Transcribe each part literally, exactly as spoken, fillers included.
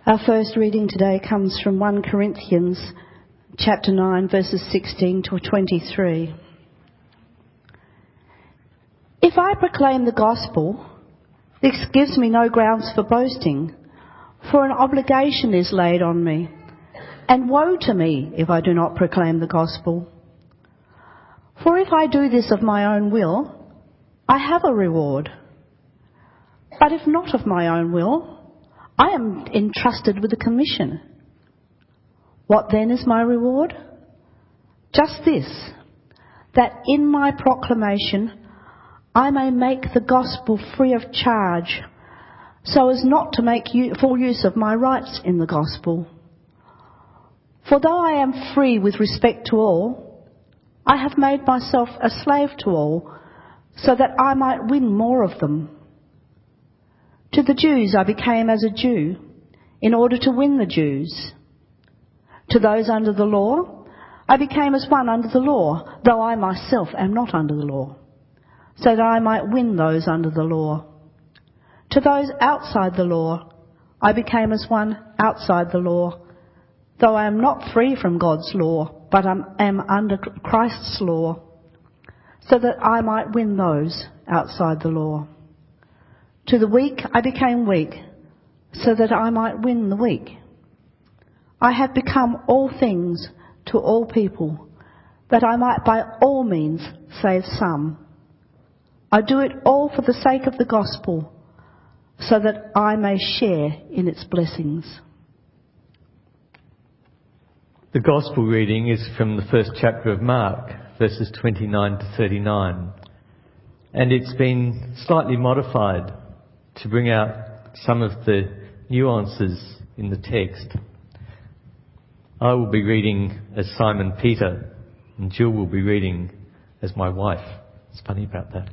Our first reading today comes from First Corinthians chapter nine, verses sixteen to twenty-three. If I proclaim the gospel, this gives me no grounds for boasting, for an obligation is laid on me, and woe to me if I do not proclaim the gospel. For if I do this of my own will, I have a reward. But if not of my own will, I am entrusted with a commission. What then is my reward? Just this, that in my proclamation I may make the gospel free of charge, so as not to make full use of my rights in the gospel. For though I am free with respect to all, I have made myself a slave to all, so that I might win more of them. To the Jews I became as a Jew, in order to win the Jews. To those under the law, I became as one under the law, though I myself am not under the law, so that I might win those under the law. To those outside the law, I became as one outside the law, though I am not free from God's law, but I am under Christ's law, so that I might win those outside the law. To the weak I became weak, so that I might win the weak. I have become all things to all people, that I might by all means save some. I do it all for the sake of the gospel, so that I may share in its blessings. The Gospel reading is from the first chapter of Mark, verses twenty-nine to thirty-nine, and it's been slightly modified to bring out some of the nuances in the text. I will be reading as Simon Peter, and Jill will be reading as my wife. It's funny about that.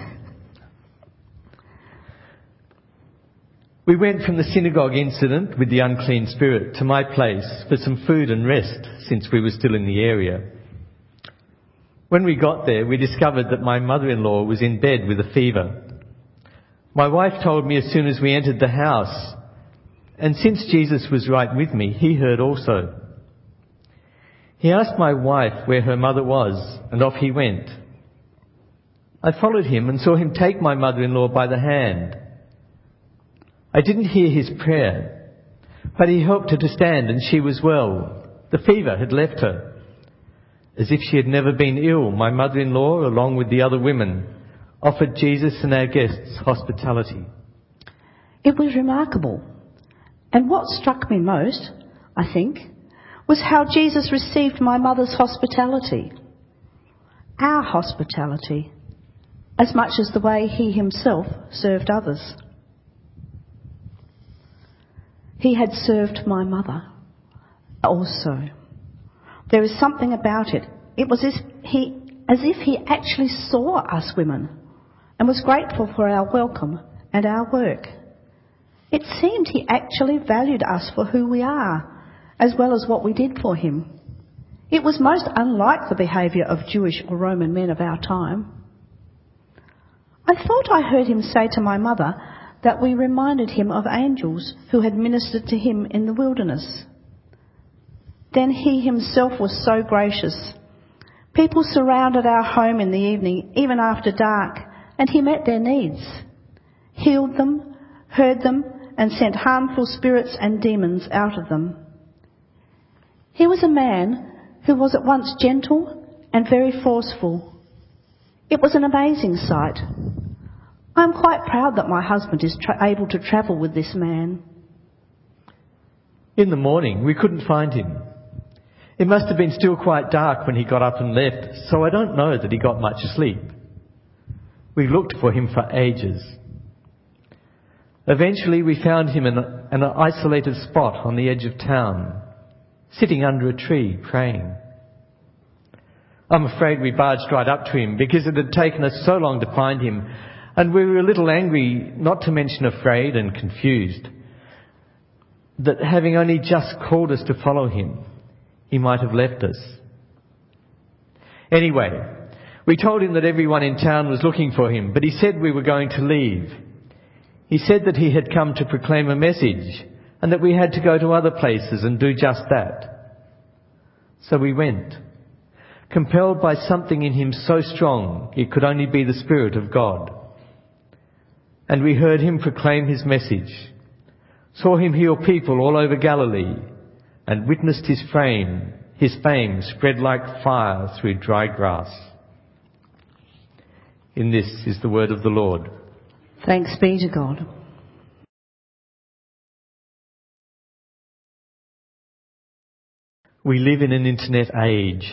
We went from the synagogue incident with the unclean spirit to my place for some food and rest, since we were still in the area. When we got there, we discovered that my mother-in-law was in bed with a fever. My wife told me as soon as we entered the house, and since Jesus was right with me, he heard also. He asked my wife where her mother was, and off he went. I followed him and saw him take my mother-in-law by the hand. I didn't hear his prayer, but he helped her to stand, and she was well. The fever had left her. As if she had never been ill, my mother-in-law, along with the other women, offered Jesus and our guests hospitality. It was remarkable. And what struck me most, I think, was how Jesus received my mother's hospitality. Our hospitality, as much as the way he himself served others. He had served my mother also. There is something about it. It was as he, as if he actually saw us women and was grateful for our welcome and our work. It seemed he actually valued us for who we are, as well as what we did for him. It was most unlike the behaviour of Jewish or Roman men of our time. I thought I heard him say to my mother that we reminded him of angels who had ministered to him in the wilderness. Then he himself was so gracious. People surrounded our home in the evening, even after dark, and he met their needs, healed them, heard them, and sent harmful spirits and demons out of them. He was a man who was at once gentle and very forceful. It was an amazing sight. I'm quite proud that my husband is tra- able to travel with this man. In the morning, we couldn't find him. It must have been still quite dark when he got up and left, so I don't know that he got much sleep. We looked for him for ages. Eventually we found him in, a, in an isolated spot on the edge of town, sitting under a tree praying. I'm afraid we barged right up to him because it had taken us so long to find him, and we were a little angry, not to mention afraid and confused, that having only just called us to follow him, he might have left us. Anyway, we told him that everyone in town was looking for him, but he said we were going to leave. He said that he had come to proclaim a message, and that we had to go to other places and do just that. So we went, compelled by something in him so strong it could only be the Spirit of God. And we heard him proclaim his message, saw him heal people all over Galilee, and witnessed his fame, his fame spread like fire through dry grass. In this is the word of the Lord. Thanks be to God. We live in an internet age,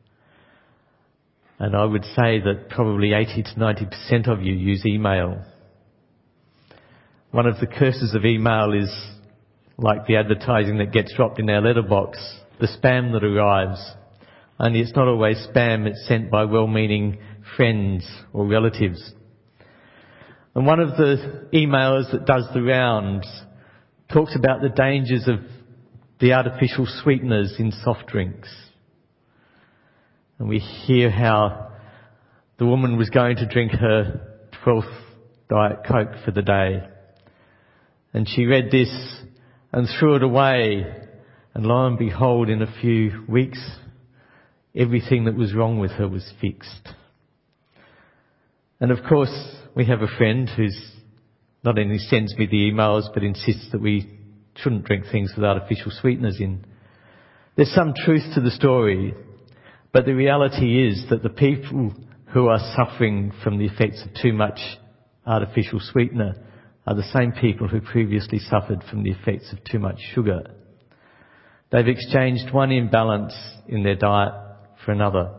and I would say that probably eighty to ninety percent of you use email. One of the curses of email is, like the advertising that gets dropped in our letterbox, the spam that arrives. Only it's not always spam, it's sent by well-meaning friends or relatives. And one of the emails that does the rounds talks about the dangers of the artificial sweeteners in soft drinks. And we hear how the woman was going to drink her twelfth Diet Coke for the day. And she read this and threw it away. And lo and behold, in a few weeks, everything that was wrong with her was fixed. And of course, we have a friend who's not only sends me the emails, but insists that we shouldn't drink things with artificial sweeteners in. There's some truth to the story, but the reality is that the people who are suffering from the effects of too much artificial sweetener are the same people who previously suffered from the effects of too much sugar. They've exchanged one imbalance in their diet for another.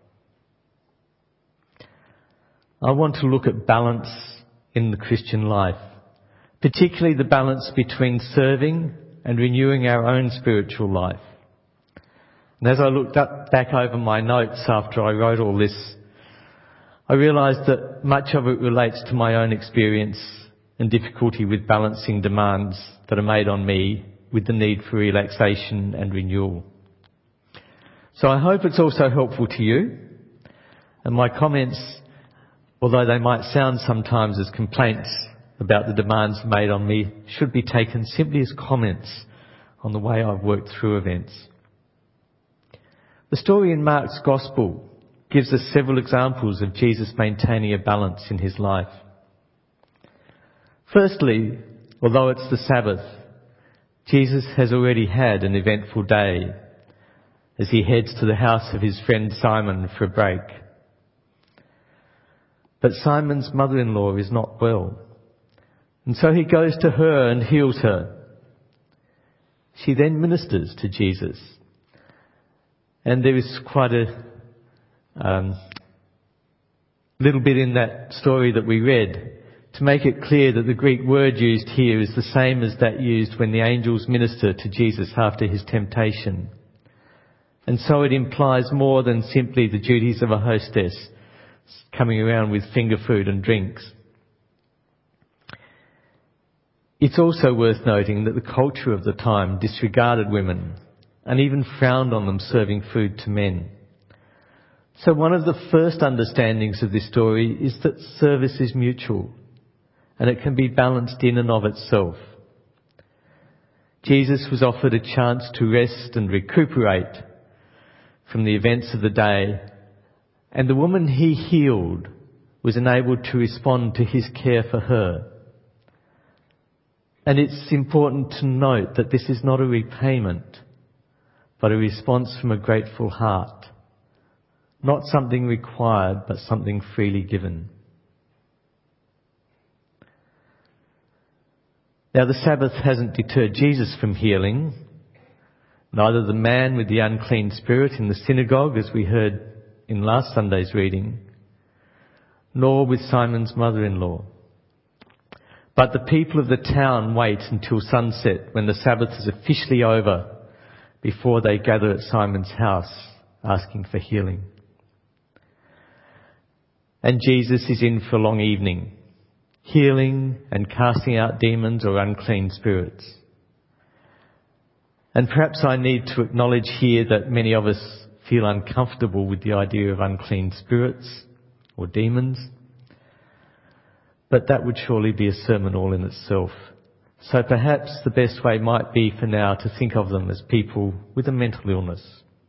I want to look at balance in the Christian life, particularly the balance between serving and renewing our own spiritual life. And as I looked up, back over my notes after I wrote all this, I realised that much of it relates to my own experience and difficulty with balancing demands that are made on me with the need for relaxation and renewal. So I hope it's also helpful to you. And my comments, although they might sound sometimes as complaints about the demands made on me, should be taken simply as comments on the way I've worked through events. The story in Mark's Gospel gives us several examples of Jesus maintaining a balance in his life. Firstly, although it's the Sabbath, Jesus has already had an eventful day as he heads to the house of his friend Simon for a break. But Simon's mother-in-law is not well, and so he goes to her and heals her. She then ministers to Jesus, and there is quite a um, little bit in that story that we read to make it clear that the Greek word used here is the same as that used when the angels minister to Jesus after his temptation. And so it implies more than simply the duties of a hostess coming around with finger food and drinks. It's also worth noting that the culture of the time disregarded women and even frowned on them serving food to men. So one of the first understandings of this story is that service is mutual and it can be balanced in and of itself. Jesus was offered a chance to rest and recuperate from the events of the day, and the woman he healed was enabled to respond to his care for her. And it's important to note that this is not a repayment, but a response from a grateful heart. Not something required, but something freely given. Now, the Sabbath hasn't deterred Jesus from healing, neither the man with the unclean spirit in the synagogue, as we heard in last Sunday's reading, nor with Simon's mother-in-law. But the people of the town wait until sunset, when the Sabbath is officially over, before they gather at Simon's house asking for healing. And Jesus is in for a long evening, healing and casting out demons or unclean spirits. And perhaps I need to acknowledge here that many of us feel uncomfortable with the idea of unclean spirits or demons. But that would surely be a sermon all in itself. So perhaps the best way might be for now to think of them as people with a mental illness.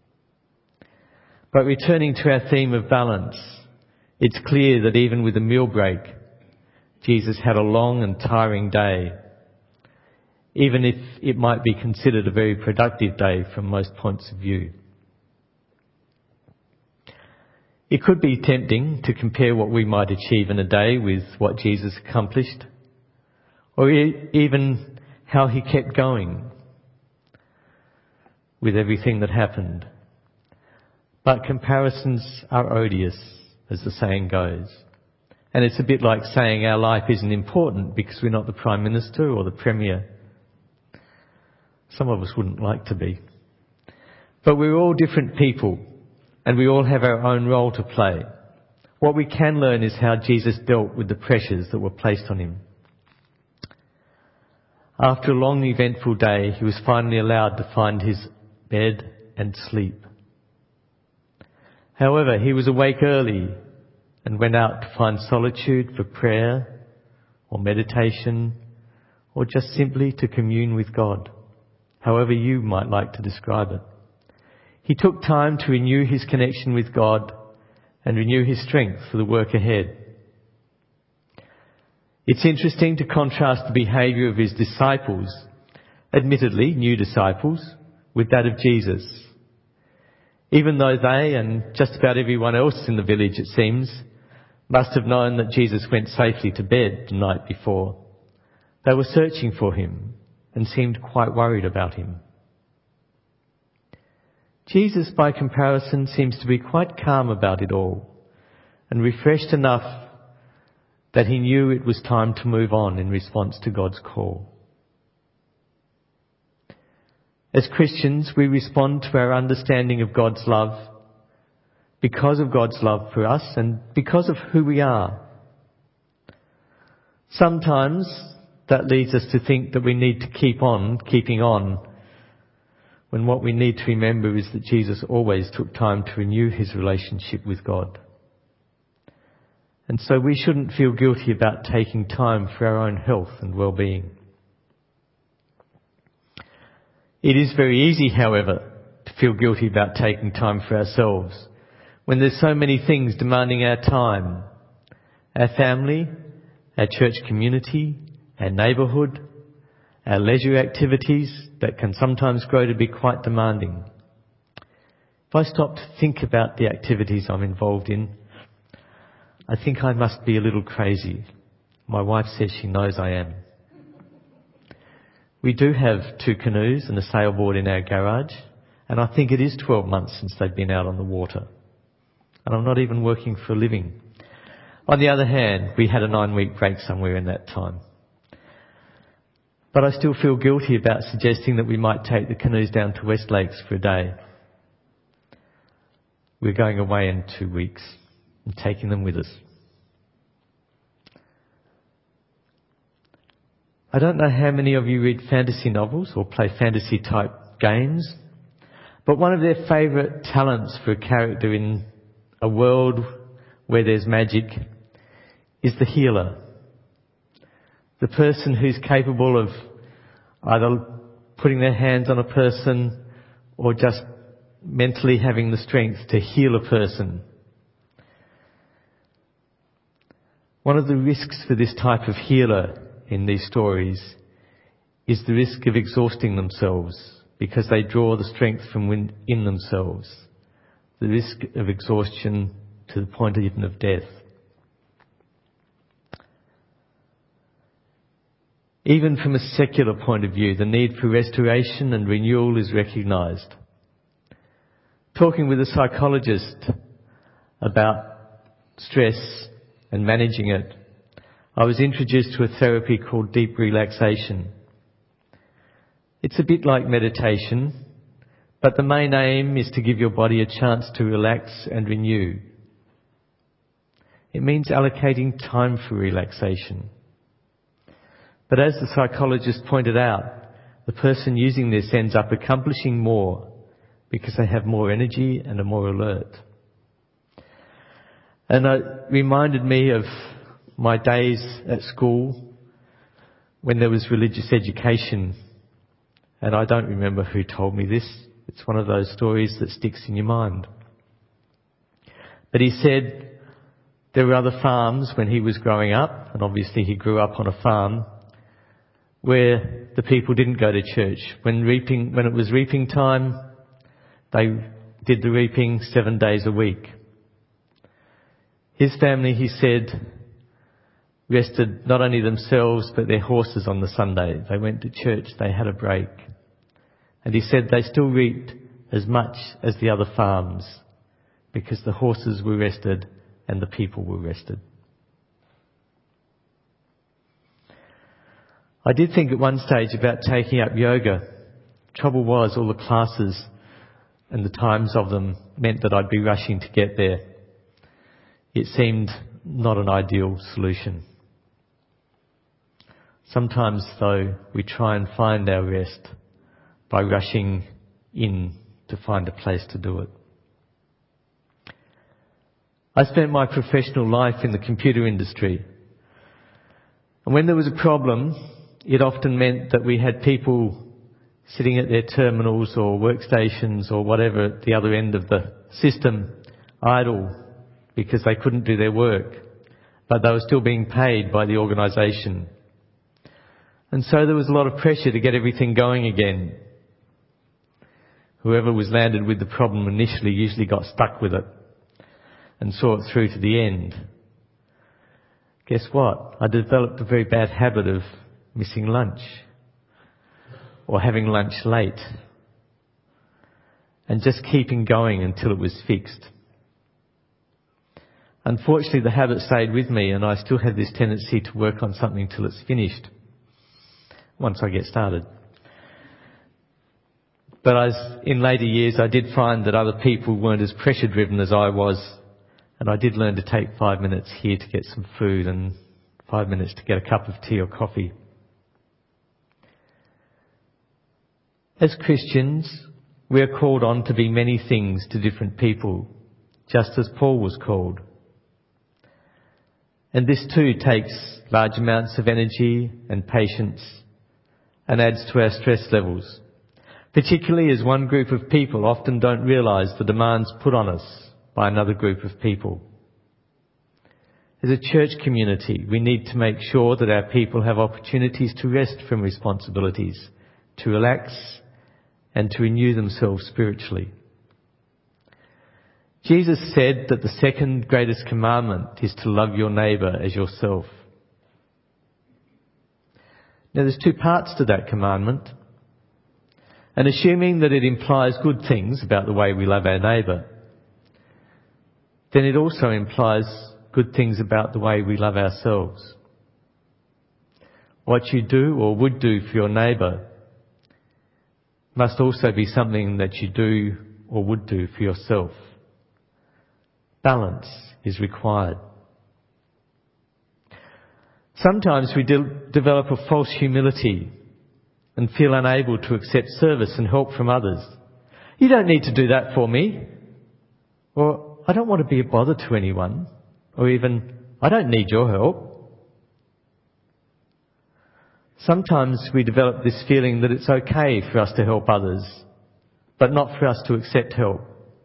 But returning to our theme of balance, it's clear that even with a meal break, Jesus had a long and tiring day, even if it might be considered a very productive day from most points of view. It could be tempting to compare what we might achieve in a day with what Jesus accomplished, or e- even how he kept going with everything that happened. But comparisons are odious, as the saying goes. And it's a bit like saying our life isn't important because we're not the Prime Minister or the Premier. Some of us wouldn't like to be. But we're all different people, and we all have our own role to play. What we can learn is how Jesus dealt with the pressures that were placed on him. After a long, eventful day, he was finally allowed to find his bed and sleep. However, he was awake early and went out to find solitude for prayer or meditation or just simply to commune with God, however you might like to describe it. He took time to renew his connection with God and renew his strength for the work ahead. It's interesting to contrast the behaviour of his disciples, admittedly new disciples, with that of Jesus. Even though they, and just about everyone else in the village it seems, must have known that Jesus went safely to bed the night before, they were searching for him and seemed quite worried about him. Jesus, by comparison, seems to be quite calm about it all and refreshed enough that he knew it was time to move on in response to God's call. As Christians, we respond to our understanding of God's love because of God's love for us and because of who we are. Sometimes that leads us to think that we need to keep on keeping on, when what we need to remember is that Jesus always took time to renew his relationship with God. And so we shouldn't feel guilty about taking time for our own health and well-being. It is very easy, however, to feel guilty about taking time for ourselves when there's so many things demanding our time. Our family, our church community, our neighbourhood, our leisure activities that can sometimes grow to be quite demanding. If I stop to think about the activities I'm involved in, I think I must be a little crazy. My wife says she knows I am. We do have two canoes and a sailboard in our garage, and I think it is twelve months since they've been out on the water. And I'm not even working for a living. On the other hand, we had a nine-week break somewhere in that time. But I still feel guilty about suggesting that we might take the canoes down to West Lakes for a day. We're going away in two weeks and taking them with us. I don't know how many of you read fantasy novels or play fantasy-type games, but one of their favourite talents for a character in a world where there's magic is the healer. The person who's capable of either putting their hands on a person or just mentally having the strength to heal a person. One of the risks for this type of healer in these stories is the risk of exhausting themselves because they draw the strength from within themselves. The risk of exhaustion to the point even of death. Even from a secular point of view, the need for restoration and renewal is recognised. Talking with a psychologist about stress and managing it, I was introduced to a therapy called deep relaxation. It's a bit like meditation, but the main aim is to give your body a chance to relax and renew. It means allocating time for relaxation. But as the psychologist pointed out, the person using this ends up accomplishing more because they have more energy and are more alert. And it reminded me of my days at school when there was religious education, and I don't remember who told me this. It's one of those stories that sticks in your mind. But he said there were other farms when he was growing up, and obviously he grew up on a farm, where the people didn't go to church. When reaping, when it was reaping time, they did the reaping seven days a week. His family, he said, rested not only themselves but their horses on the Sunday. They went to church, they had a break. And he said they still reaped as much as the other farms because the horses were rested and the people were rested. I did think at one stage about taking up yoga. Trouble was, all the classes and the times of them meant that I'd be rushing to get there. It seemed not an ideal solution. Sometimes, though, we try and find our rest by rushing in to find a place to do it. I spent my professional life in the computer industry. And when there was a problem, it often meant that we had people sitting at their terminals or workstations or whatever at the other end of the system idle because they couldn't do their work, but they were still being paid by the organisation. And so there was a lot of pressure to get everything going again. Whoever was landed with the problem initially usually got stuck with it and saw it through to the end. Guess what? I developed a very bad habit of missing lunch or having lunch late and just keeping going until it was fixed. Unfortunately, the habit stayed with me, and I still have this tendency to work on something till it's finished once I get started. But as in later years, I did find that other people weren't as pressure driven as I was, and I did learn to take five minutes here to get some food and five minutes to get a cup of tea or coffee. As Christians, we are called on to be many things to different people, just as Paul was called. And this too takes large amounts of energy and patience and adds to our stress levels, particularly as one group of people often don't realise the demands put on us by another group of people. As a church community, we need to make sure that our people have opportunities to rest from responsibilities, to relax and to renew themselves spiritually. Jesus said that the second greatest commandment is to love your neighbour as yourself. Now there's two parts to that commandment. And assuming that it implies good things about the way we love our neighbour, then it also implies good things about the way we love ourselves. What you do or would do for your neighbour must also be something that you do or would do for yourself. Balance is required. Sometimes we de- develop a false humility and feel unable to accept service and help from others. You don't need to do that for me. Or, I don't want to be a bother to anyone. Or even, I don't need your help. Sometimes we develop this feeling that it's okay for us to help others, but not for us to accept help.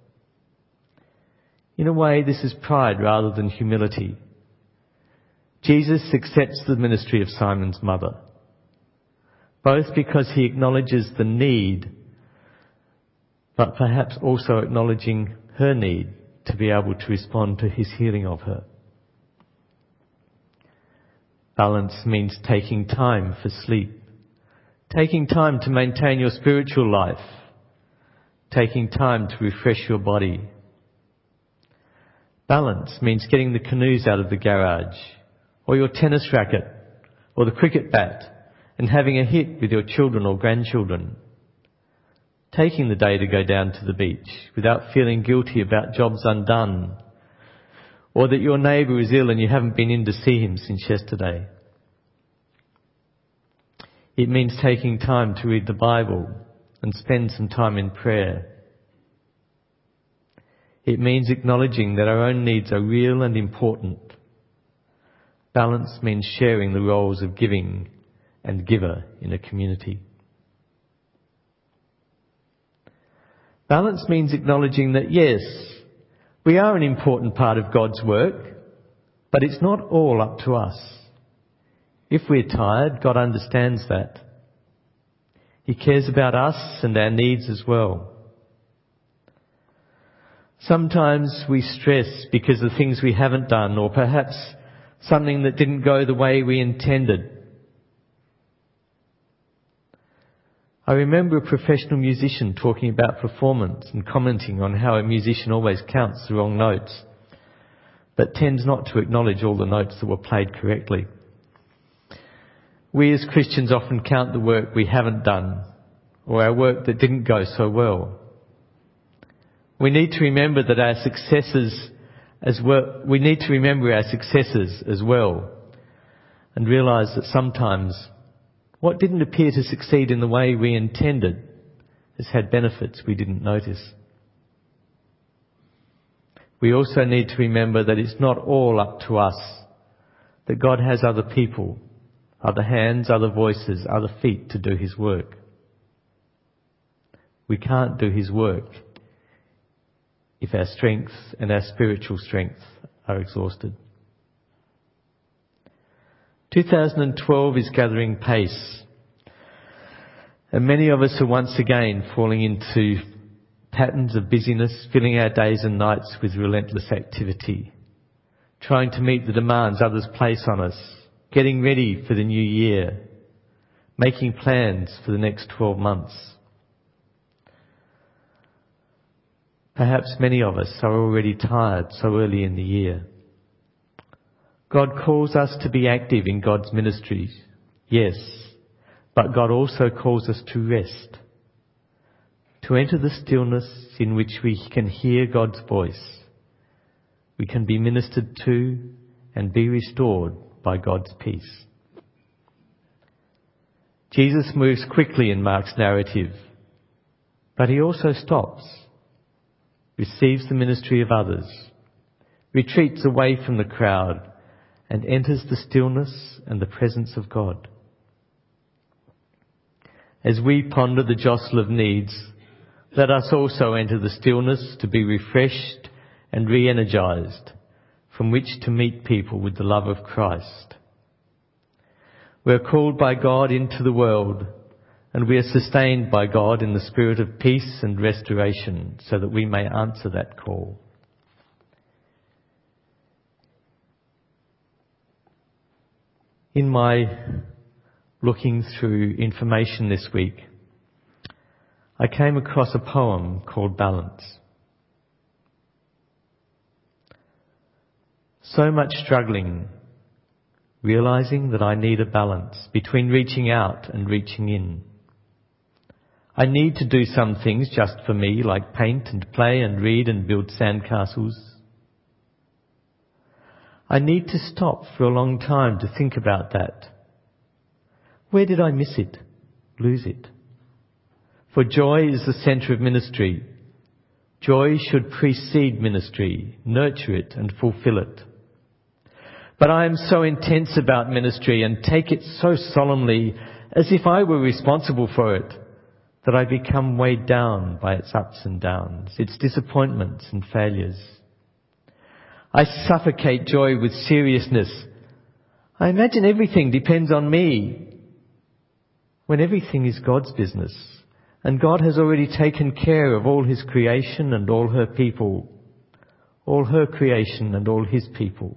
In a way, this is pride rather than humility. Jesus accepts the ministry of Simon's mother, both because he acknowledges the need, but perhaps also acknowledging her need to be able to respond to his healing of her. Balance means taking time for sleep, taking time to maintain your spiritual life, taking time to refresh your body. Balance means getting the canoes out of the garage, or your tennis racket, or the cricket bat, and having a hit with your children or grandchildren. Taking the day to go down to the beach without feeling guilty about jobs undone, or that your neighbour is ill and you haven't been in to see him since yesterday. It means taking time to read the Bible and spend some time in prayer. It means acknowledging that our own needs are real and important. Balance means sharing the roles of giving and giver in a community. Balance means acknowledging that, yes, we are an important part of God's work, but it's not all up to us. If we're tired, God understands that. He cares about us and our needs as well. Sometimes we stress because of things we haven't done, or perhaps something that didn't go the way we intended. I remember a professional musician talking about performance and commenting on how a musician always counts the wrong notes, but tends not to acknowledge all the notes that were played correctly. We as Christians often count the work we haven't done, or our work that didn't go so well. We need to remember that our successes as well, we need to remember our successes as well, and realise that sometimes what didn't appear to succeed in the way we intended has had benefits we didn't notice. We also need to remember that it's not all up to us, that God has other people, other hands, other voices, other feet to do His work. We can't do His work if our strength and our spiritual strength are exhausted. two thousand twelve is gathering pace, and many of us are once again falling into patterns of busyness, filling our days and nights with relentless activity, trying to meet the demands others place on us, getting ready for the new year, making plans for the next twelve months. Perhaps many of us are already tired so early in the year. God calls us to be active in God's ministries, yes, but God also calls us to rest, to enter the stillness in which we can hear God's voice. We can be ministered to and be restored by God's peace. Jesus moves quickly in Mark's narrative, but He also stops, receives the ministry of others, retreats away from the crowd, and enters the stillness and the presence of God. As we ponder the jostle of needs, let us also enter the stillness to be refreshed and re-energized, from which to meet people with the love of Christ. We are called by God into the world, and we are sustained by God in the spirit of peace and restoration, so that we may answer that call. In my looking through information this week, I came across a poem called Balance. So much struggling, realising that I need a balance between reaching out and reaching in. I need to do some things just for me, like paint and play and read and build sandcastles. I need to stop for a long time to think about that. Where did I miss it, lose it? For joy is the centre of ministry. Joy should precede ministry, nurture it and fulfil it. But I am so intense about ministry and take it so solemnly, as if I were responsible for it, that I become weighed down by its ups and downs, its disappointments and failures. I suffocate joy with seriousness. I imagine everything depends on me, when everything is God's business, and God has already taken care of all His creation and all her people, all her creation and all His people.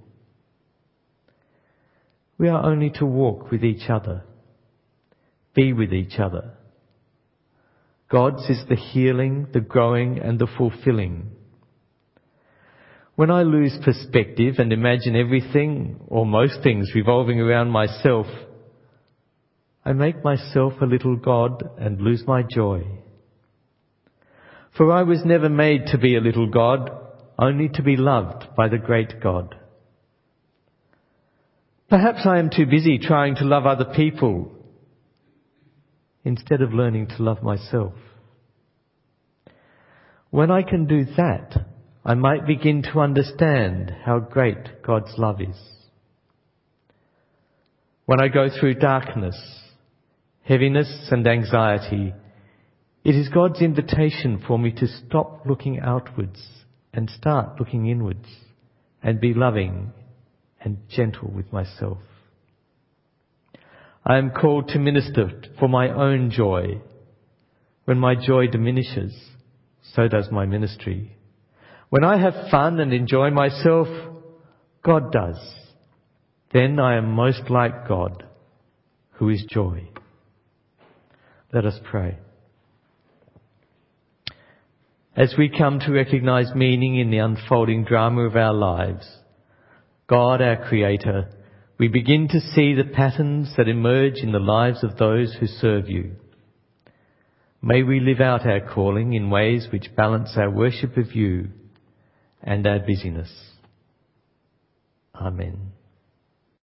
We are only to walk with each other, be with each other. God's is the healing, the growing and the fulfilling. When I lose perspective and imagine everything, or most things, revolving around myself, I make myself a little God and lose my joy. For I was never made to be a little God, only to be loved by the great God. Perhaps I am too busy trying to love other people instead of learning to love myself. When I can do that, I might begin to understand how great God's love is. When I go through darkness, heaviness and anxiety, it is God's invitation for me to stop looking outwards and start looking inwards and be loving and gentle with myself. I am called to minister for my own joy. When my joy diminishes, so does my ministry. When I have fun and enjoy myself, God does. Then I am most like God, who is joy. Let us pray. As we come to recognize meaning in the unfolding drama of our lives, God, our Creator, we begin to see the patterns that emerge in the lives of those who serve you. May we live out our calling in ways which balance our worship of you and our busyness. Amen.